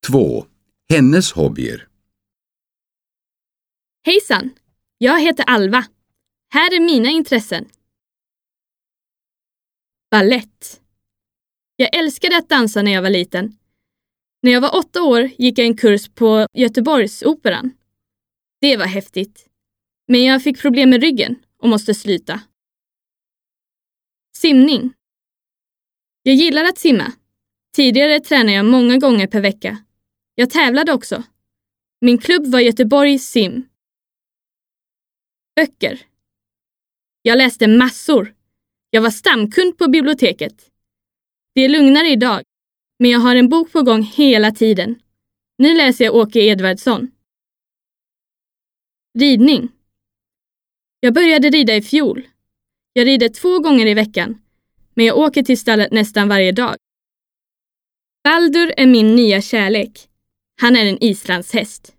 2. Hennes hobbyer. Hejsan, jag heter Alva. Här är mina intressen. Ballett. Jag älskade att dansa när jag var liten. När jag var 8 år gick jag en kurs på Göteborgsoperan. Det var häftigt. Men jag fick problem med ryggen och måste sluta. Simning. Jag gillar att simma. Tidigare tränade jag många gånger per vecka. Jag tävlade också. Min klubb var Göteborg Sim. Böcker. Jag läste massor. Jag var stamkund på biblioteket. Det är lugnare idag, men jag har en bok på gång hela tiden. Nu läser jag Åke Edvardsson. Ridning. Jag började rida i fjol. Jag rider 2 gånger i veckan, men jag åker till stallet nästan varje dag. Baldur är min nya kärlek. Han är en islandshäst.